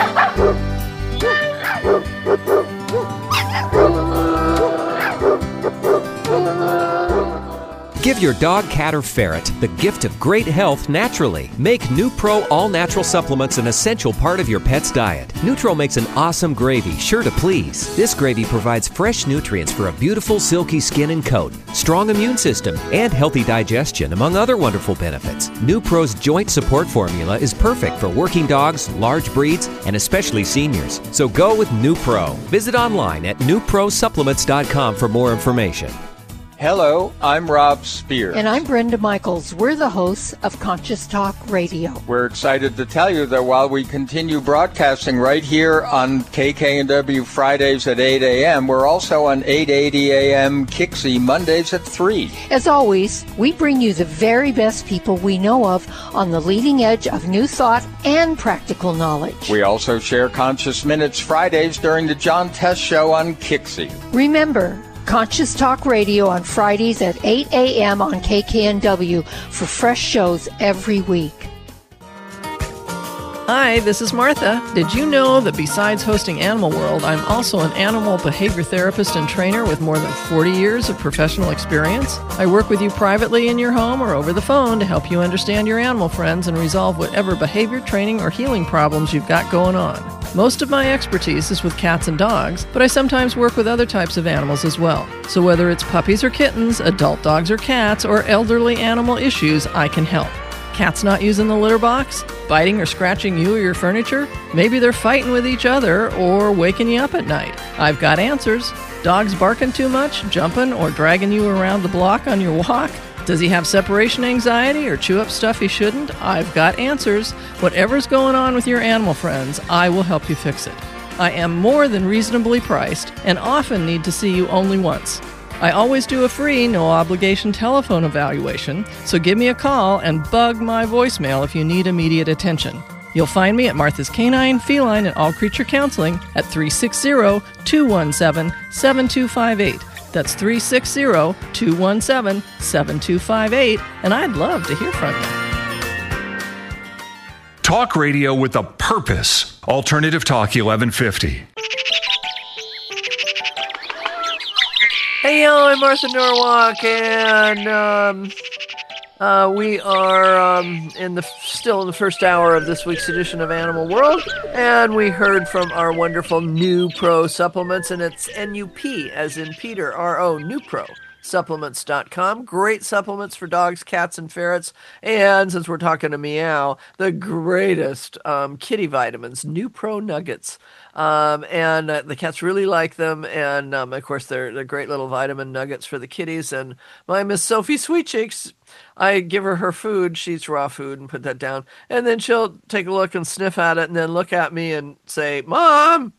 Give your dog, cat, or ferret the gift of great health naturally. Make NuPro all-natural supplements an essential part of your pet's diet. Nutro makes an awesome gravy, sure to please. This gravy provides fresh nutrients for a beautiful, silky skin and coat, strong immune system, and healthy digestion, among other wonderful benefits. NuPro's joint support formula is perfect for working dogs, large breeds, and especially seniors. So go with NuPro. Visit online at NuProSupplements.com for more information. Hello, I'm Rob Spear. And I'm Brenda Michaels. We're the hosts of Conscious Talk Radio. We're excited to tell you that while we continue broadcasting right here on KKNW Fridays at 8 a.m., we're also on 880 a.m. Kixie Mondays at 3. As always, we bring you the very best people we know of on the leading edge of new thought and practical knowledge. We also share Conscious Minutes Fridays during the John Test Show on Kixie. Remember, Conscious Talk Radio on Fridays at 8 a.m. on KKNW for fresh shows every week. Hi, this is Martha. Did you know that besides hosting Animal World, I'm also an animal behavior therapist and trainer with more than 40 years of professional experience? I work with you privately in your home or over the phone to help you understand your animal friends and resolve whatever behavior, training, or healing problems you've got going on. Most of my expertise is with cats and dogs, but I sometimes work with other types of animals as well. So whether it's puppies or kittens, adult dogs or cats, or elderly animal issues, I can help. Cats not using the litter box? Biting or scratching you or your furniture? Maybe they're fighting with each other or waking you up at night. I've got answers. Dogs barking too much, jumping, or dragging you around the block on your walk? Does he have separation anxiety or chew up stuff he shouldn't? I've got answers. Whatever's going on with your animal friends, I will help you fix it. I am more than reasonably priced and often need to see you only once. I always do a free, no-obligation telephone evaluation, so give me a call and bug my voicemail if you need immediate attention. You'll find me at Martha's Canine, Feline, and All Creature Counseling at 360-217-7258. That's 360-217-7258, and I'd love to hear from you. Talk radio with a purpose. Alternative Talk 1150. Hey, y'all, I'm Martha Norwalk, and we are still in the first hour of this week's edition of Animal World, and we heard from our wonderful NuPro supplements, and it's N-U-P, as in Peter, R-O, NuPro. Supplements.com. Great supplements for dogs, cats, and ferrets. And since we're talking to Meow, the greatest kitty vitamins, NuPro Nuggets. And the cats really like them. And of course, they're great little vitamin nuggets for the kitties. And my Miss Sophie Sweet Cheeks, I give her food. She eats raw food and put that down. And then she'll take a look and sniff at it and then look at me and say, Mom!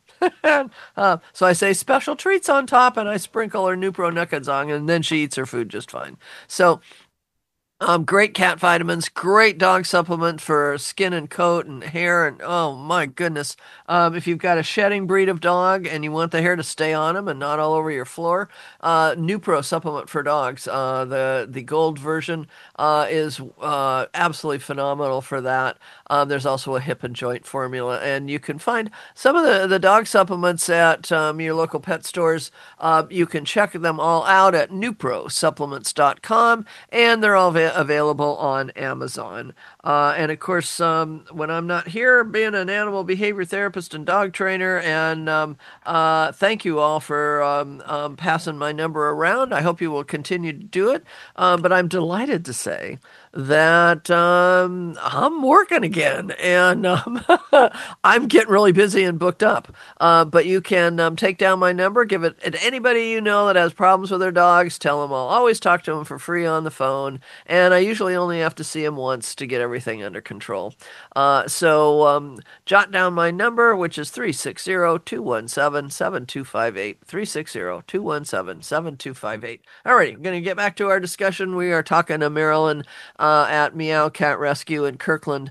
So I say special treats on top, and I sprinkle her NuPro Nuggets on, and then she eats her food just fine. So great cat vitamins, great dog supplement for skin and coat and hair, and oh my goodness. If you've got a shedding breed of dog and you want the hair to stay on them and not all over your floor, NuPro supplement for dogs. The gold version is absolutely phenomenal for that. There's also a hip and joint formula, and you can find some of the dog supplements at your local pet stores. You can check them all out at NuProSupplements.com, and they're all available on Amazon. And of course, when I'm not here, being an animal behavior therapist and dog trainer, and thank you all for passing my number around. I hope you will continue to do it. But I'm delighted to say that I'm working again, and I'm getting really busy and booked up. But you can take down my number, give it to anybody you know that has problems with their dogs. Tell them I'll always talk to them for free on the phone, and I usually only have to see them once to get everything under control. So jot down my number, which is 360-217-7258. 360-217-7258. All right, I'm going to get back to our discussion. We are talking to Marilyn at Meow Cat Rescue in Kirkland.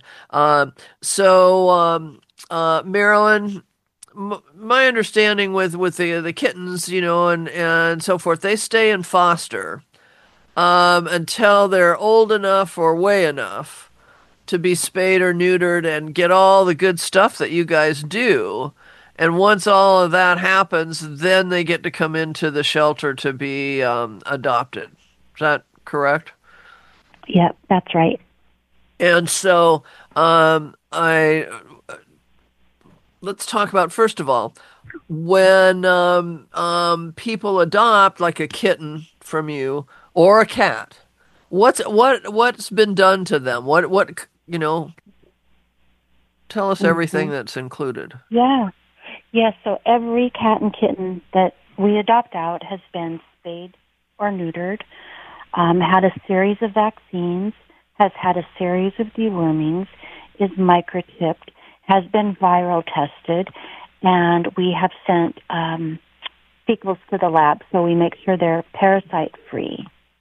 Marilyn, my understanding with the kittens, and so forth, they stay in foster until they're old enough or weigh enough to be spayed or neutered and get all the good stuff that you guys do. And once all of that happens, then they get to come into the shelter to be adopted. Is that correct? Yep, that's right. And so let's talk about, first of all, when people adopt like a kitten from you or a cat, what's been done to them? What tell us everything that's included. Yeah. So every cat and kitten that we adopt out has been spayed or neutered, had a series of vaccines, has had a series of dewormings, is microchipped, has been viral tested, and we have sent fecals to the lab so we make sure they're parasite free.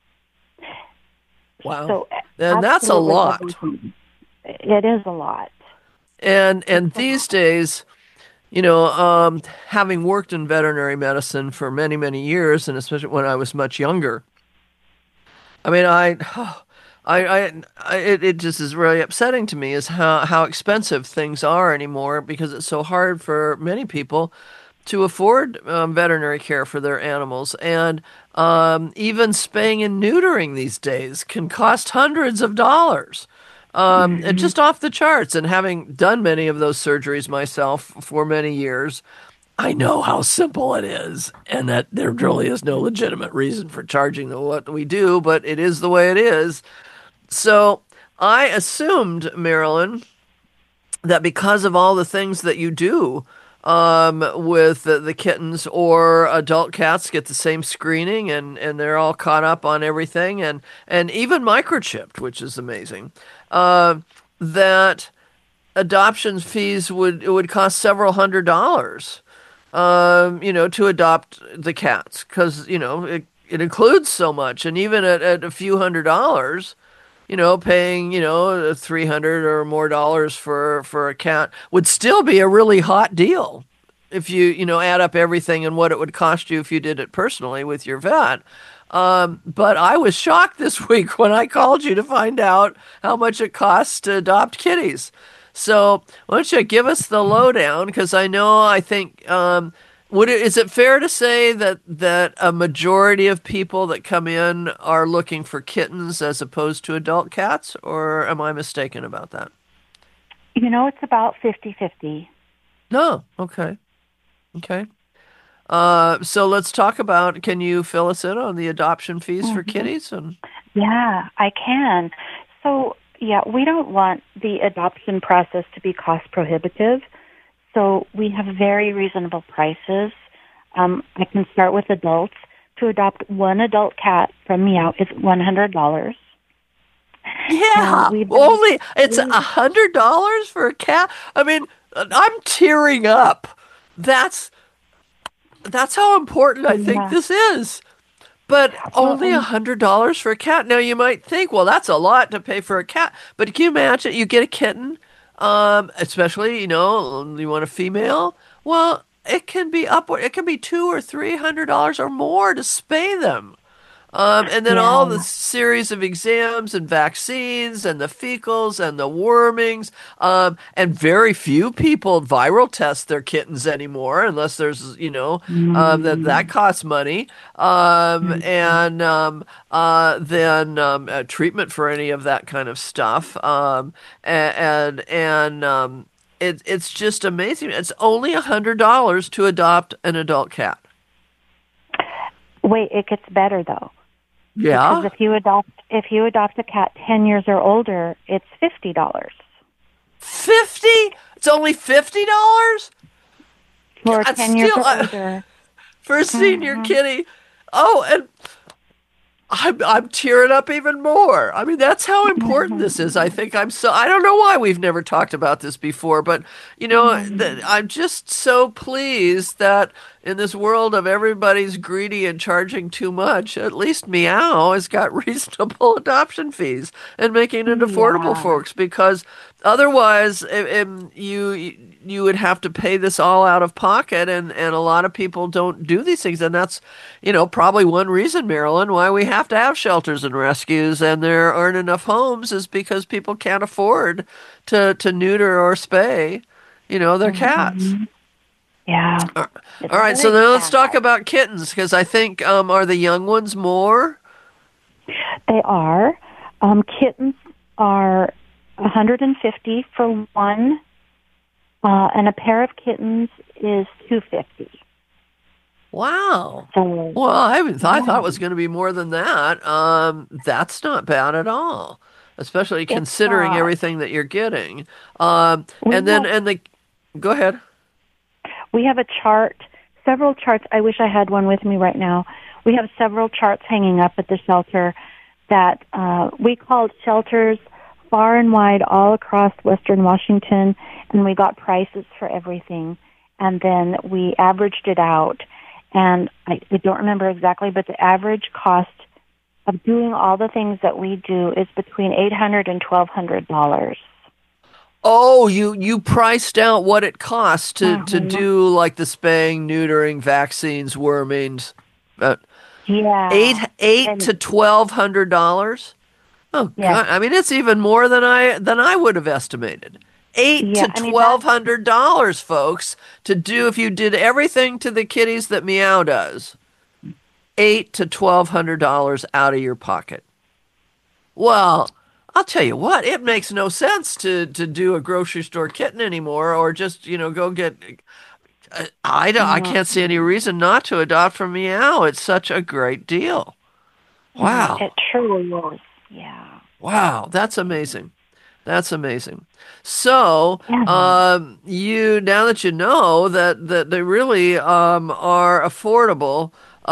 Wow. So and that's a lot. Everything. It is a lot. And these days, having worked in veterinary medicine for many, many years, and especially when I was much younger, I mean, It just is really upsetting to me is how expensive things are anymore, because it's so hard for many people to afford veterinary care for their animals. And even spaying and neutering these days can cost hundreds of dollars. And just off the charts. And having done many of those surgeries myself for many years, I know how simple it is, and that there really is no legitimate reason for charging what we do, but it is the way it is. So I assumed, Marilyn, that because of all the things that you do with the kittens, or adult cats get the same screening, and they're all caught up on everything, and even microchipped, which is amazing, that adoption fees would cost several $100s. To adopt the cats, because, it includes so much. And even at a few $100s, paying, $300 or more dollars for a cat would still be a really hot deal if you add up everything and what it would cost you if you did it personally with your vet. But I was shocked this week when I called you to find out how much it costs to adopt kitties. So why don't you give us the lowdown? Because I think, is it fair to say that a majority of people that come in are looking for kittens as opposed to adult cats, or am I mistaken about that? It's about 50-50. No, okay. So let's talk about, can you fill us in on the adoption fees for kitties? Yeah, I can. So, yeah, we don't want the adoption process to be cost prohibitive, so we have very reasonable prices. I can start with adults. To adopt one adult cat from Meow is $100. Yeah, only it's $100 for a cat. I mean, I'm tearing up. That's how important I think this is. But only $100 for a cat. Now, you might think, well, that's a lot to pay for a cat. But can you imagine, you get a kitten, especially, you want a female? Well, it can be upward. It can be $200 or $300 or more to spay them. And then all the series of exams and vaccines and the fecals and the wormings. And very few people viral test their kittens anymore, unless there's, that costs money. And then treatment for any of that kind of stuff. It's just amazing. It's only $100 to adopt an adult cat. Wait, it gets better though. Yeah. Because if you adopt a cat 10 years or older, it's $50. 50? It's only $50 for 10 years or older for a senior kitty. Oh, and I'm tearing up even more. I mean, that's how important this is. I think I don't know why we've never talked about this before, but I'm just so pleased that in this world of everybody's greedy and charging too much, at least Meow has got reasonable adoption fees and making it affordable for folks, because otherwise you would have to pay this all out of pocket, and a lot of people don't do these things. And that's, probably one reason, Marilyn, why we have to have shelters and rescues and there aren't enough homes, is because people can't afford to neuter or spay, their cats. Yeah. All right, so now let's talk about kittens, because I think, are the young ones more? They are. Kittens are $150 for one, and a pair of kittens is $250. Wow. So, well, I thought it was going to be more than that. That's not bad at all, especially considering everything that you're getting. Go ahead. We have a chart, several charts. I wish I had one with me right now. We have several charts hanging up at the shelter that we called shelters far and wide all across Western Washington, and we got prices for everything. And then we averaged it out. And I don't remember exactly, but the average cost of doing all the things that we do is between $800 and $1,200. Oh, you priced out what it costs to do like the spaying, neutering, vaccines, wormings. Yeah, $800 to $1,200. Oh, Yeah. God. I mean, it's even more than I would have estimated. Yeah, to $1,200, folks, to do if you did everything to the kitties that Meow does. $800 to $1,200 out of your pocket. Well, I'll tell you what, it makes no sense to do a grocery store kitten anymore, or just go get. I can't see any reason not to adopt from Meow. It's such a great deal. Wow. It truly is. Yeah. Wow, that's amazing. That's amazing. So, you now that you know that they really are affordable.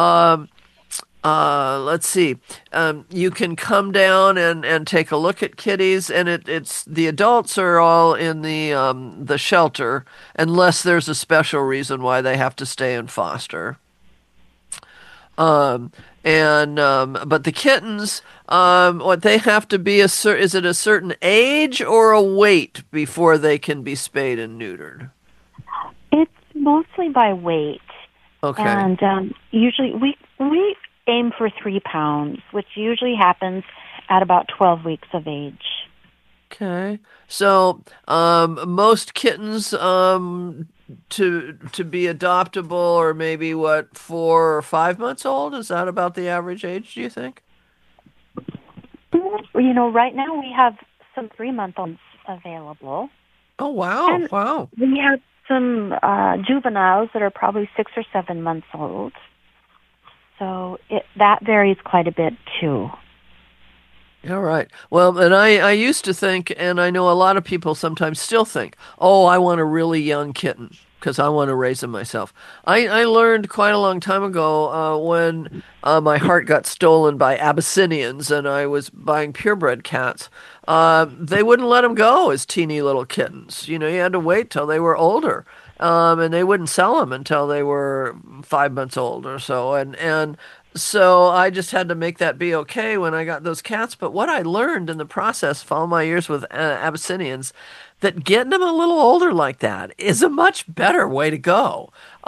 Let's see. You can come down and take a look at kitties, and it's the adults are all in the shelter, unless there's a special reason why they have to stay in foster. But the kittens, what they have to be is it a certain age or a weight before they can be spayed and neutered? It's mostly by weight. Okay. And usually we aim for 3 pounds, which usually happens at about 12 weeks of age. Okay. So, most kittens, to be adoptable or maybe 4 or 5 months old? Is that about the average age, do you think? Right now we have some 3-month-olds available. Oh, wow. And wow. We have some juveniles that are probably 6 or 7 months old. So that varies quite a bit too. All right. Well, and I used to think, and I know a lot of people sometimes still think, oh, I want a really young kitten because I want to raise them myself. I learned quite a long time ago when my heart got stolen by Abyssinians and I was buying purebred cats. They wouldn't let them go as teeny little kittens. You had to wait till they were older. And they wouldn't sell them until they were 5 months old or so. And so I just had to make that be okay when I got those cats. But what I learned in the process of all my years with Abyssinians, that getting them a little older like that is a much better way to go.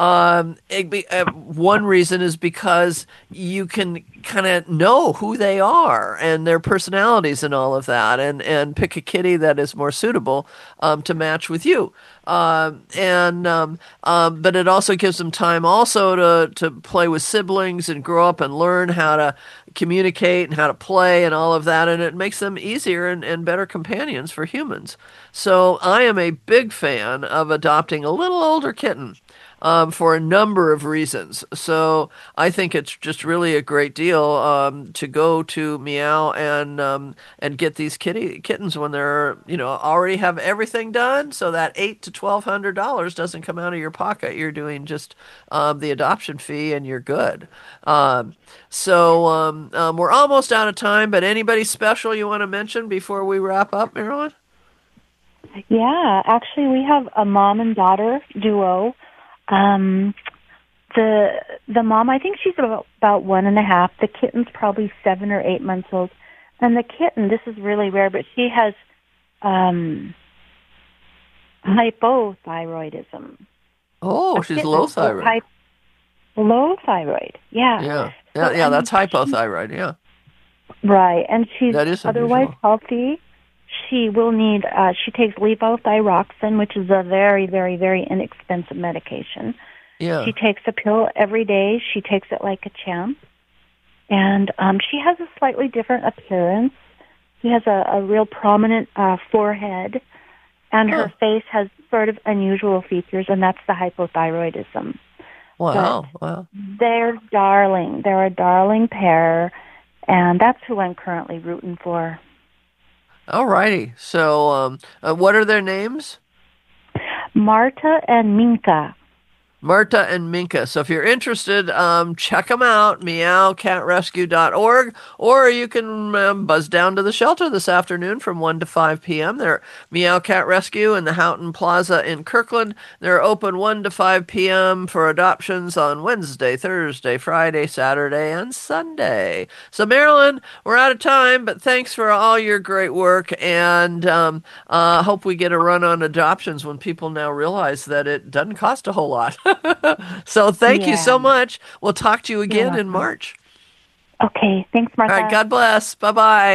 One reason is because you can kind of know who they are and their personalities and all of that, and pick a kitty that is more suitable to match with you. But it also gives them time also to play with siblings and grow up and learn how to communicate and how to play and all of that, and it makes them easier and better companions for humans. So I am a big fan of adopting a little older kitten. For a number of reasons. So I think it's just really a great deal to go to Meow and get these kittens when they're already have everything done. So that $800 to $1,200 doesn't come out of your pocket. You're doing just the adoption fee and you're good. So we're almost out of time. But anybody special you want to mention before we wrap up, Marilyn? Yeah, actually, we have a mom and daughter duo. The mom, I think she's about 1.5. The kitten's probably 7 or 8 months old. And the kitten, this is really rare, but she has hypothyroidism. Oh, she's low thyroid. Low thyroid, yeah. Yeah, So, that's hypothyroid, yeah. Right, and she's otherwise unusual. healthy. She will need, she takes levothyroxine, which is a very, very, very inexpensive medication. Yeah. She takes a pill every day. She takes it like a champ. And she has a slightly different appearance. She has a real prominent forehead, and her face has sort of unusual features, and that's the hypothyroidism. Wow, But wow. they're darling. They're a darling pair, and that's who I'm currently rooting for. All righty. So what are their names? Marta and Minka. Marta and Minka. So if you're interested, check them out, meowcatrescue.org, or you can buzz down to the shelter this afternoon from 1 to 5 p.m. They're Meow Cat Rescue in the Houghton Plaza in Kirkland. They're open 1 to 5 p.m. for adoptions on Wednesday, Thursday, Friday, Saturday, and Sunday. So Marilyn, we're out of time, but thanks for all your great work, and hope we get a run on adoptions when people now realize that it doesn't cost a whole lot. So thank you so much. We'll talk to you again in March. Okay. Thanks, Martha. All right. God bless. Bye-bye.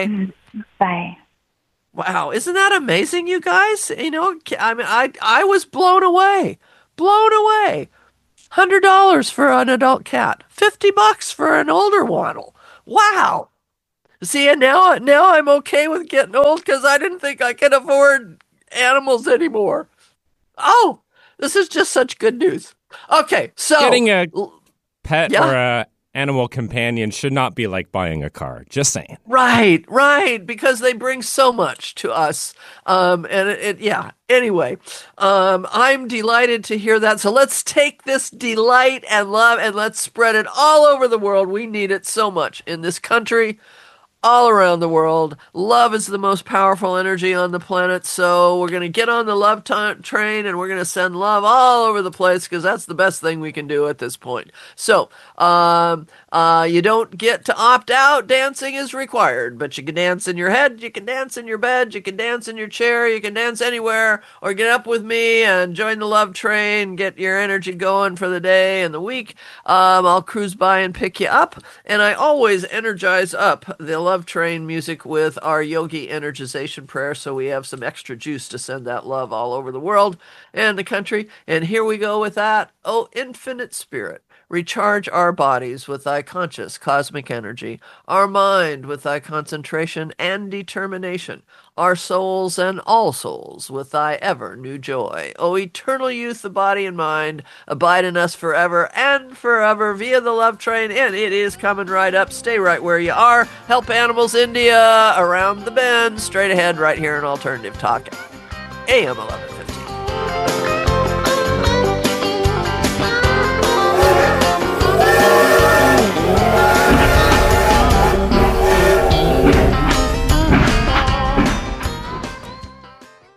Bye. Wow, isn't that amazing, you guys? You know, I mean, I was blown away. Blown away. $100 for an adult cat. $50 for an older waddle. Wow. See, and now I'm okay with getting old because I didn't think I could afford animals anymore. Oh, this is just such good news. Okay, so getting a pet Yeah. or a animal companion should not be like buying a car. Just saying. Right, because they bring so much to us. Anyway, I'm delighted to hear that. So let's take this delight and love and let's spread it all over the world. We need it so much in this country, all around the world. Love is the most powerful energy on the planet, so we're going to get on the love train and we're going to send love all over the place because that's the best thing we can do at this point. So, you don't get to opt out. Dancing is required, but you can dance in your head, you can dance in your bed, you can dance in your chair, you can dance anywhere, or get up with me and join the love train, get your energy going for the day and the week. I'll cruise by and pick you up, and I always energize up the love train music with our yogi energization prayer, so we have some extra juice to send that love all over the world and the country. And here we go with that. Oh, infinite spirit, recharge our bodies with thy conscious cosmic energy, our mind with thy concentration and determination, our souls and all souls with thy ever new joy. O eternal youth of body and mind, abide in us forever and forever via the love train, and it is coming right up. Stay right where you are. Help Animals India around the bend, straight ahead right here in Alternative Talk, AM 1115.